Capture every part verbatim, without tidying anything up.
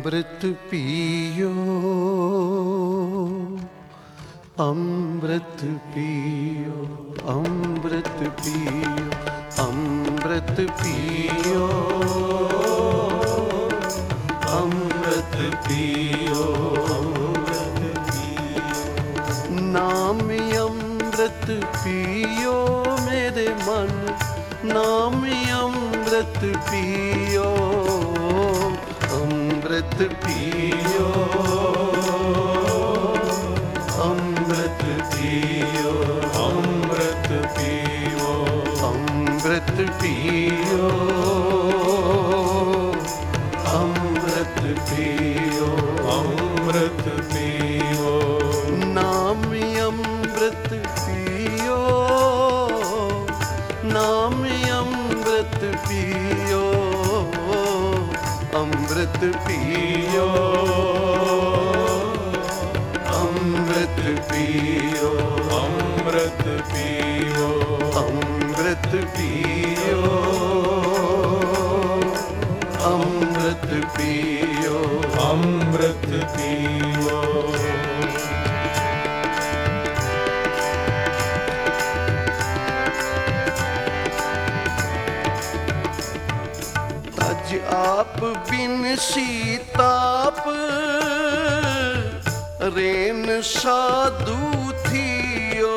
ਅੰਮ੍ਰਿਤ ਪੀਓ, ਅੰਮ੍ਰਿਤ ਪੀਓ, ਅੰਮ੍ਰਿਤ ਪੀਓ, ਅੰਮ੍ਰਿਤ ਪੀਓ, ਅੰਮ੍ਰਿਤ ਪੀਓ, ਅੰਮ੍ਰਿਤ ਪੀਓ। ਨਾਮ ਅੰਮ੍ਰਿਤ ਪੀਓ ਮੇਰੇ ਮਨ, ਨਾਮ ਅੰਮ੍ਰਿਤ ਪੀਓ, ਅੰਮ੍ਰਿਤ ਪੀਓ, ਅੰਮ੍ਰਿਤ ਪੀਓ, ਅੰਮ੍ਰਿਤ ਪੀਓ, ਅੰਮ੍ਰਿਤ ਪੀਓ, ਅੰਮ੍ਰਿਤ ਪੀਓ, ਅੰਮ੍ਰਿਤ ਪੀਓ। ਨਾਮ ਅੰਮ੍ਰਿਤ ਪੀਓ, ਨਾਮ ਅੰਮ੍ਰਿਤ ਪੀਓ, ਅੰਮ੍ਰਿਤ ਪੀਓ, ਅੰਮ੍ਰਿਤ ਪੀਓ, ਅੰਮ੍ਰਿਤ ਪੀਓ, ਅੰਮ੍ਰਿਤ ਪੀਓ, ਅੰਮ੍ਰਿਤ ਪੀਓ, ਅੰਮ੍ਰਿਤ ਪੀਓ। ਤਜ ਆਪ ਬਿਨ ਸੀਤਾਪ, ਰੇਨ ਸਾਧੂ ਥੀਓ।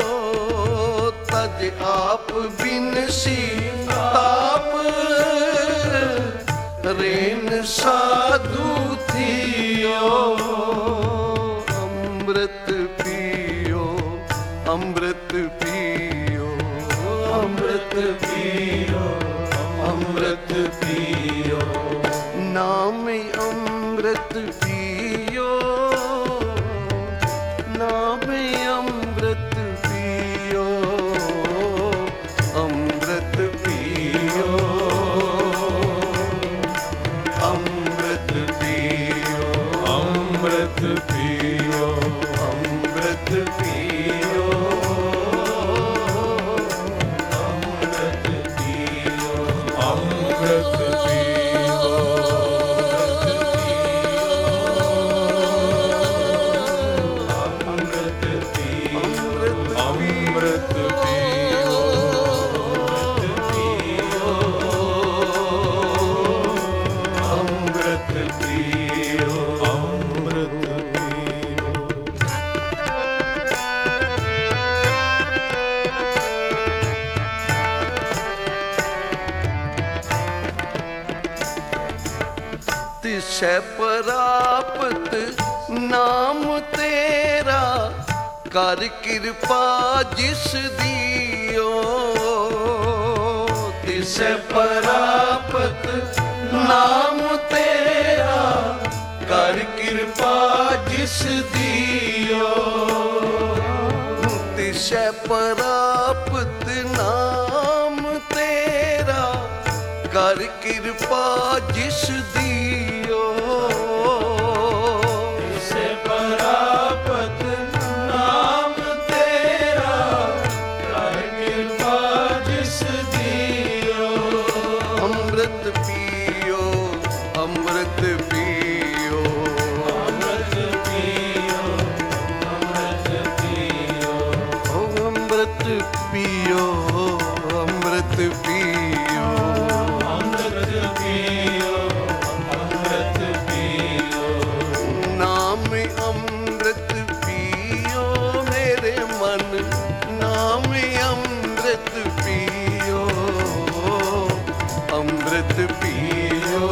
ਤਜ ਆਪ ਬਿਨ ਸੀਤਾਪ, ਰੇਨ ਸਾਧੂ ਥੀਓ। ਅੰਮ੍ਰਿਤ ਪੀਓ, ਅੰਮ੍ਰਿਤ ਪੀਓ, ਅੰਮ੍ਰਿਤ ਪੀਓ, ਅੰਮ੍ਰਿਤ ਪੀਓ। ਨਾਮ ਅੰਮ੍ਰਿਤ ਪੀਓ, ਨਾਮ ਅੰਮ੍ਰਿਤ ਪੀਓ, ਅੰਮ੍ਰਿਤ ਪੀਓ, ਅੰਮ੍ਰਿਤ ਪੀਓ, ਅੰਮ੍ਰਿਤ ਪੀਓ, ਅੰਮ੍ਰਿਤ ਪੀਓ, ਅੰਮ੍ਰਿਤ ਪੀਓ, ਅੰਮ੍ਰਿਤ ਪੀਓ। ਤਿਸੈ ਪ੍ਰਾਪਤ ਨਾਮ ਤੇਰਾ, ਕਰ ਕਿਰਪਾ ਜਿਸ ਦੀਓ। ਤਿਸੈ ਪ੍ਰਾਪਤ ਨਾਮ ਤੇਰਾ, ਕਰ ਕਿਰਪਾ ਜਿਸ ਦੀਓ। ਤਿਸੈ ਪ੍ਰਾਪਤ ਨਾਮ ਤੇਰਾ, ਕਰ ਕਿਰਪਾ ਜਿਸ ਦੀਓ। ਤਿਸੈ ਪ੍ਰਾਪਤ ਨਾਮ ਤੇਰਾ, ਕਰ ਕਿਰਪਾ ਜਿਸ ਦੀਓ। ਅੰਮ੍ਰਿਤ ਪੀਓ, ਅੰਮ੍ਰਿਤ ਪੀਓ, ਅੰਮ੍ਰਿਤ ਪੀਓ, ਅੰਮ੍ਰਿਤ ਪੀਓ, ਅੰਮ੍ਰਿਤ ਪੀਓ, ਅੰਮ੍ਰਿਤ ਪੀਓ, ਅੰਮ੍ਰਿਤ ਪੀਓ, ਅੰਮ੍ਰਿਤ ਪੀਓ। ਨਾਮ ਅੰਮ੍ਰਿਤ ਪੀਓ ਮੇਰੇ ਮਨ, ਨਾਮ ਅੰਮ੍ਰਿਤ ਪੀਓ, ਅੰਮ੍ਰਿਤ ਪੀਓ,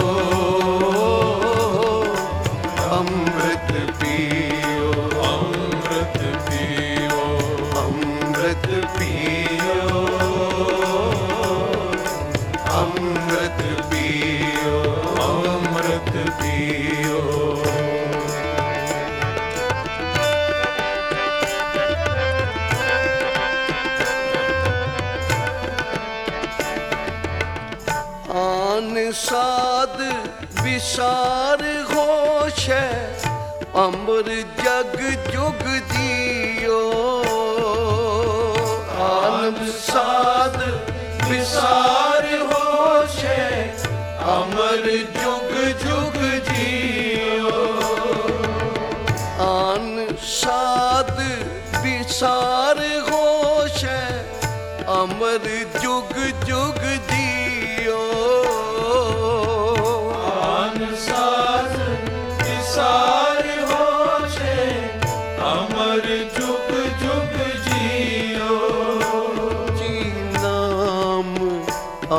ਅੰਮ੍ਰਿਤ ਪੀਓ, ਅੰਮ੍ਰਿਤ ਪੀਓ, ਅੰਮ੍ਰਿਤ ਪੀਓ, ਅੰਮ੍ਰਿਤ ਪੀਓ, ਅੰਮ੍ਰਿਤ ਪੀਓ। ਆਨ ਸਾਧ ਵਿਸਾਰ ਹੋਸ਼ੈ, ਅੰਬਰ ਜਗ ਜੁਗ ਜੀਓ। ਆਨ ਸਾਧ ਵਿਸਾਰ ਹੋਸ਼ੈ, ਅਮਰ ਜੁਗ ਜੁਗ ਜੀਓ।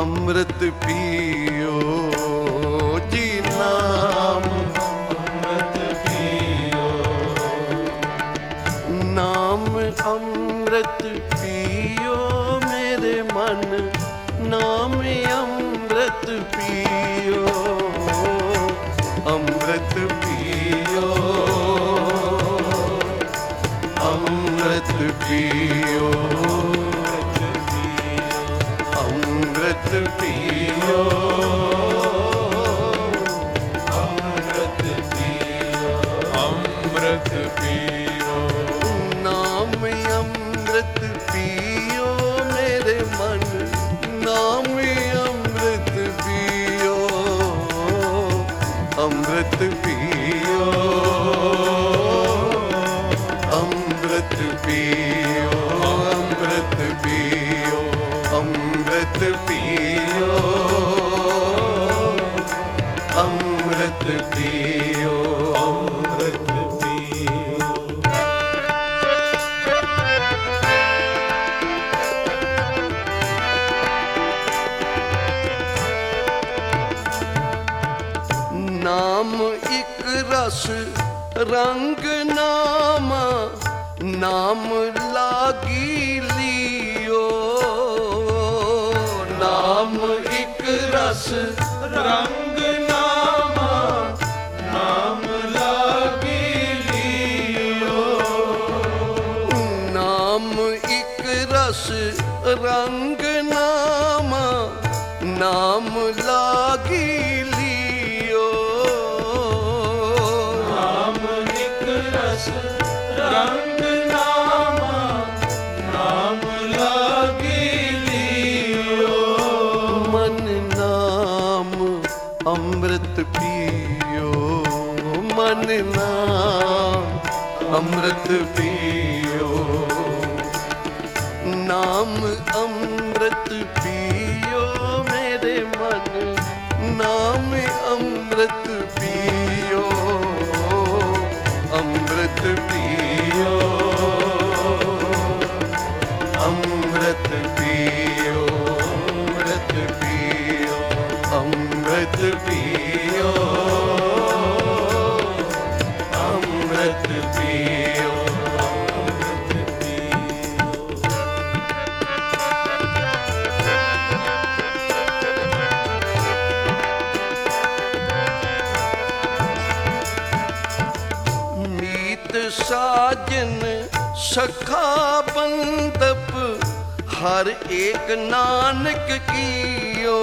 ਅੰਮ੍ਰਿਤ ਪੀਓ ਜੀ ਨਾਮ ਅੰਮ੍ਰਿਤ ਪੀਓ ਨਾਮ ਅੰਮ੍ਰਿਤ ਪੀਓ ਮੇਰੇ ਮਨ ਨਾਮ ਅੰਮ੍ਰਿਤ ਪੀਓ ਅੰਮ੍ਰਿਤ ਪੀਓ ਅੰਮ੍ਰਿਤ ਪੀਓ ਅੰਮ੍ਰਿਤ ਪੀਓ ਅੰਮ੍ਰਿਤ ਪੀਓ ਅੰਮ੍ਰਿਤ ਪੀਓ ਨਾਮ ਅੰਮ੍ਰਿਤ ਪੀਓ ਮੇਰੇ ਮਨ ਨਾਮ ਅੰਮ੍ਰਿਤ ਪੀਓ ਅੰਮ੍ਰਿਤ ਪੀਓ ਅੰਮ੍ਰਿਤ ਪੀਓ ਅੰਮ੍ਰਿਤ ਪੀਓ ਅੰਮ੍ਰਿਤ ਪੀਓ ਅੰਮ੍ਰਿਤ ਪੀਓ ਅੰਮ੍ਰਿਤ ਪੀਓ ਨਾਮ ਇੱਕ ਰਸ ਰੰਗ ਨਾਮ ਨਾਮ ਲਾਗੀ ਲਿਓ ਨਾਮ ਇੱਕ ਰਸ ਰੰਗ ਨਾਮ ਨਾਮ ਲਾਗੀ ਲਿਓ ਨਾਮ ਇੱਕ ਰਸ ਰੰਗ ਨਾਮ ਨਾਮ ਲਾਗੀ ਲਿਓ ਨਾਮ ਇੱਕ ਰਸ ਰੰਗ ਨਾਮ ਨਾਮ ਲਾਗੀ ਲਿਓ ਮਨ ਨਾਮ ਅੰਮ੍ਰਿਤ ਪੀਓ ਮਨ ਨਾਮ ਅੰਮ੍ਰਿਤ ਪੀਓ ਨਾਮ ਅੰਮ੍ਰਿਤ ਪੀਓ ਮੇਰੇ ਮਨ ਨਾਮ ਅੰਮ੍ਰਿਤ ਪੀਓ ਅੰਮ੍ਰਿਤ ਪੀਓ ਅੰਮ੍ਰਿਤ ਪੀਓ ਅੰਮ੍ਰਿਤ ਪੀਓ ਅੰਮ੍ਰਿਤ ਪੀਓ ਅੰਮ੍ਰਿਤ ਪੀਓ ਅੰਮ੍ਰਿਤ ਪੀਓ ਮੀਤ ਸਾਜਨ ਸਖਾ ਬੰਦਪ ਹਰ ਏਕ ਨਾਨਕ ਕੀਓ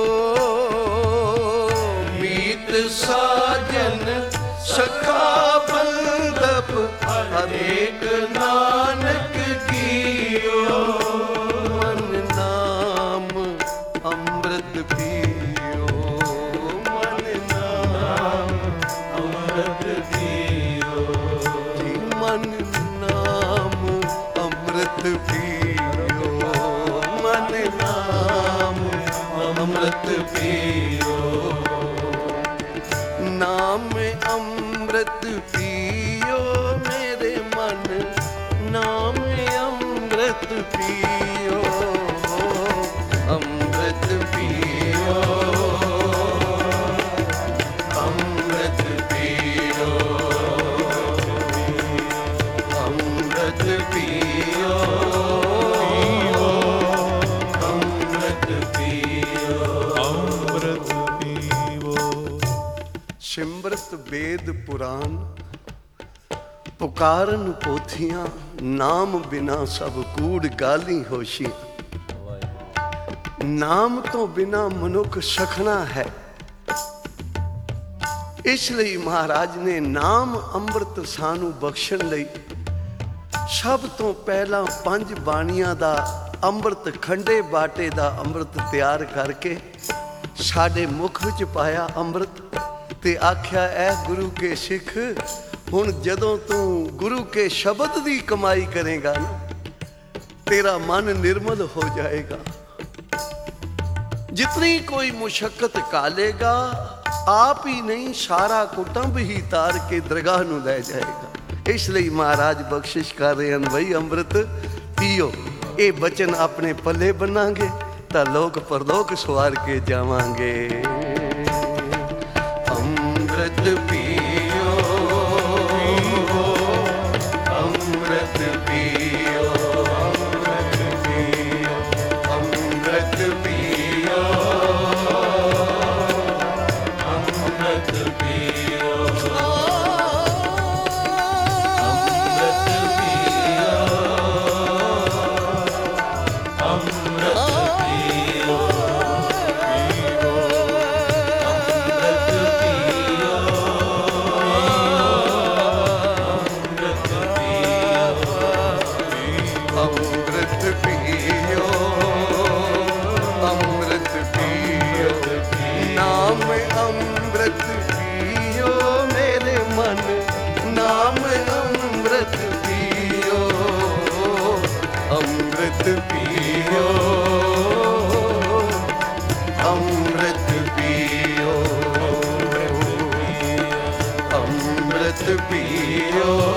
ਮੀਤ ਸਾਜਨ ਸਖਾ ਬੰਦਪ ਹਰ ਏਕ ਨਾਨਕ ਕੀਓ ਮਨ ਨਾਮ ਅੰਮ੍ਰਿਤ ਪੀਓ ਮਨ ਨਾਮ ਅੰਮ੍ਰਿਤ ਪੀਓ ਜੀ ਮਨ ਨਾਮ ਅੰਮ੍ਰਿਤ ਪੀਓ ਮਨ ਨਾਮ ਅੰਮ੍ਰਿਤ ਪੀਓ ਨਾਮ ਅੰਮ੍ਰਿਤ ਪੀਓ ਮੇਰੇ ਮਨ ਨਾਮ ਅੰਮ੍ਰਿਤ ਪੀਓ ਅੰਮ੍ਰਿਤ ਪੀਓ ਅੰਮ੍ਰਿਤ ਪੀਓ ਅੰਮ੍ਰਿਤ ਪੀਓ ਅੰਮ੍ਰਿਤ ਪੀਓ ਅੰਮ੍ਰਿਤ ਪੀਓ ਸਿਮਰਤ ਵੇਦ ਪੁਰਾਨ ਪੁਕਾਰਨ ਪੋਥੀਆਂ ਨਾਮ ਬਿਨਾ ਸਭ ਕੂੜ ਗਾਲੀ ਹੋਸ਼ੀ ਨਾਮ ਤੋਂ ਬਿਨਾ ਮਨੁੱਖ ਸਖਣਾ ਹੈ ਇਸ ਲਈ ਮਹਾਰਾਜ ਨੇ ਨਾਮ ਅੰਮ੍ਰਿਤ ਸਾਨੂੰ ਬਖਸ਼ਣ ਲਈ ਸਭ ਤੋਂ ਪਹਿਲਾਂ ਪੰਜ ਬਾਣੀਆਂ ਦਾ ਅੰਮ੍ਰਿਤ ਖੰਡੇ ਬਾਟੇ ਦਾ ਅੰਮ੍ਰਿਤ ਤਿਆਰ ਕਰਕੇ ਸਾਡੇ ਮੁਖ ਵਿੱਚ ਪਾਇਆ ਅੰਮ੍ਰਿਤ ਤੇ ਆਖਿਆ ਐ ਗੁਰੂ ਕੇ ਸਿੱਖ ਹੁਣ ਜਦੋਂ ਤੂੰ ਗੁਰੂ ਕੇ ਸ਼ਬਦ ਦੀ ਕਮਾਈ ਕਰੇਗਾ ਨਾ ਤੇਰਾ ਮਨ ਨਿਰਮਲ ਹੋ ਜਾਏਗਾ जितनी कोई मुशक्कत कालेगा आप ही नहीं सारा कुटुंब ही तार के दरगाह नूं लै जाएगा। इसलिए महाराज बख्शिश कर रहे हैं भाई अमृत पीओ। ये बचन अपने पल्ले बनांगे ਤਾਂ ਲੋਕ ਪਰਲੋਕ ਸਵਾਰ ਕੇ ਜਾਵਾਂਗੇ। ਅੰਮ੍ਰਿਤ ਪੀਓ, ਅੰਮ੍ਰਿਤ ਪੀਓ, ਅੰਮ੍ਰਿਤ ਪੀਓ, ਅੰਮ੍ਰਿਤ ਪੀਓ, ਅੰਮ੍ਰਿਤ ਪੀਓ, ਅੰਮ੍ਰਿਤ ਪੀਓ, ਅੰਮ੍ਰਿਤ ਪੀਓ, ਅੰਮ੍ਰਿਤ ਪੀਓ, ਅੰਮ੍ਰਿਤ ਪੀਓ, ਨਾਮ ਅੰਮ੍ਰਿਤ ਪੀਓ ਮੇਰੇ ਮਨ, ਨਾਮ ਅੰਮ੍ਰਿਤ ਪੀਓ, ਅੰਮ੍ਰਿਤ ਪੀਓ, ਅੰਮ੍ਰਿਤ ਪੀਓ, ਅੰਮ੍ਰਿਤ ਪੀਓ।